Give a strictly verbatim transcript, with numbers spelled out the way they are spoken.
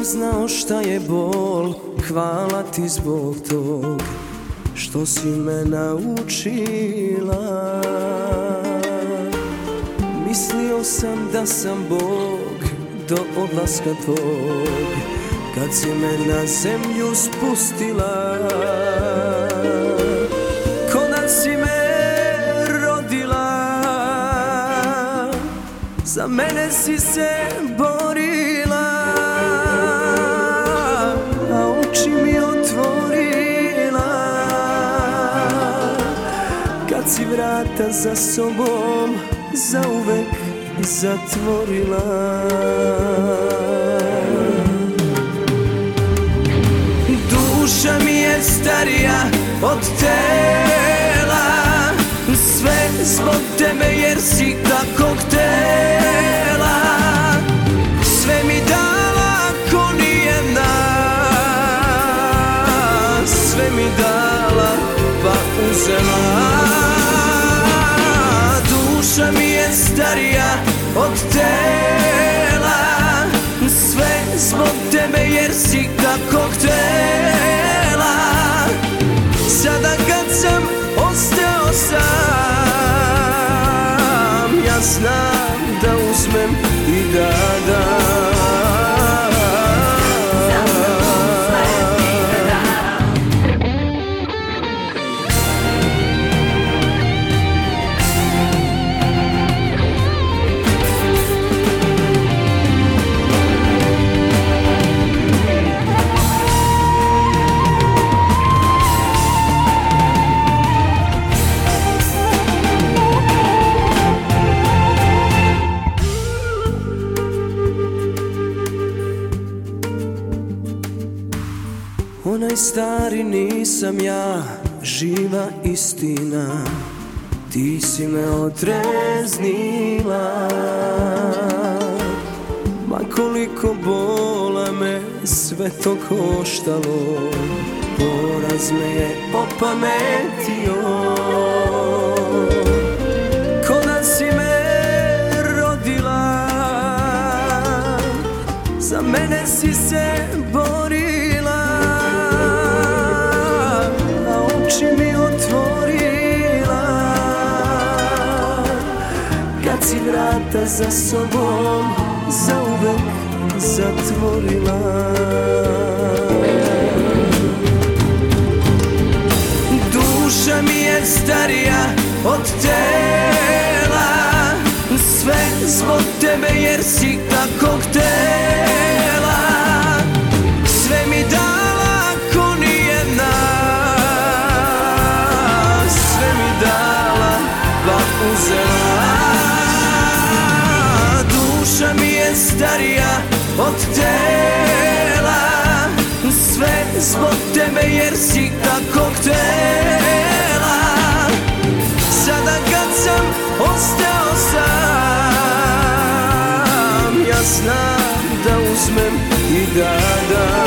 znao šta je bol, hvala ti zbog tog što si me naučila. Mislio sam da sam Bog do odlaska tvog, kad si me na zemlju spustila. Ko da si me rodila, za mene si se borila, a oči mi otvorila, kad si vrata za sobom zauvek zatvorila. Duša mi je starija od tela, sve zbog tebe jer si tako htela. Sve mi dala ko nijedna, sve mi dala pa uzela. Duša mi je starija od tela, sve zbog tebe jer si tako htela. Sada kad sam ostao sam, ja znam da uzmem i da dam. Onaj stari nisam ja, živa istina, ti si me otreznila. Ma koliko bola me sve to koštalo, poraz me je opametio. Ko da si me rodila, za mene si se borila, oči mi otvorila, kad si vrata za sobom zauvek zatvorila. Duša mi je starija od tela, sve zbog tebe jer si tako htela. Sve mi dala ko nijedna, sve mi dala pa uzela. Duša mi je starija od tela, sve zbog tebe jer si tako htela. Sada kad sam ostao sam, ja znam da uzmem i da dam.